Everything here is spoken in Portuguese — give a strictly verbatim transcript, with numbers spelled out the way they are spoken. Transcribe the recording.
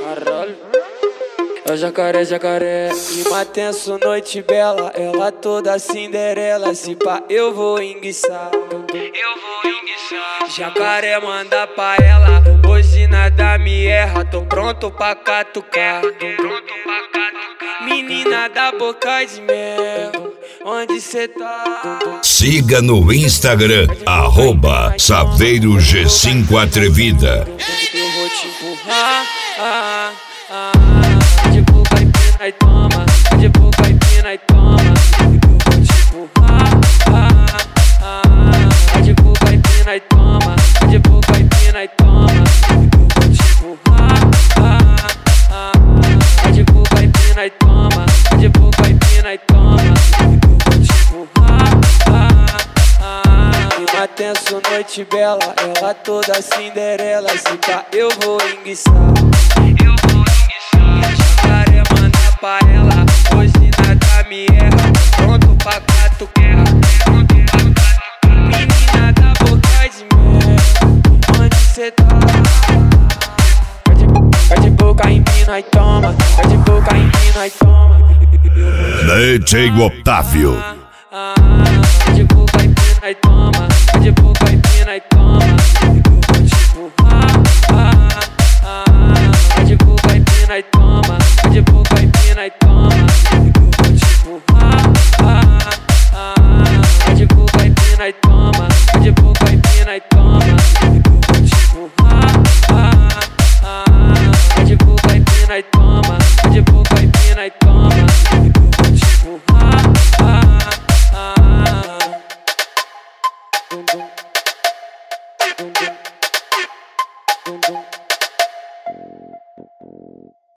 Caralho. É o jacaré, jacaré. Clima tenso, noite bela. Ela toda Cinderela. Se pá, eu vou enguiçar. Eu vou enguiçar. Jacaré manda pra ela. Hoje nada me erra. Tô pronto pra catucar. Tô pronto pra catucar. Menina da boca de mel, onde cê tá? Siga no Instagram, arroba Saveiro G cinco Atrevida. Eu vou te empurrar, ah, ah, ah. De boca e pina e toma, de boca e pina e toma. Eu vou te empurrar, ah, ah, ah. De boca e pina e toma, de boca e pina e toma. Eu vou te empurrar, ah, ah, ah. De boca e pina e toma, de boca e pina e toma. Eu vou te empurrar, ah, ah, ah. Clima tenso, noite bela, ela toda Cinderela. Se pá, eu vou enguiçar. Eu vou enguiçar. Jacaré manda pra ela. Hoje nada me erra. Pronto pra catucar. Pronto pra catucar. Menina da boca de mel, onde cê tá? Vai de boca em mina e toma. Vai de boca em mina e toma. D J Otávio. De boca e pina e toma, de boca e pina e toma.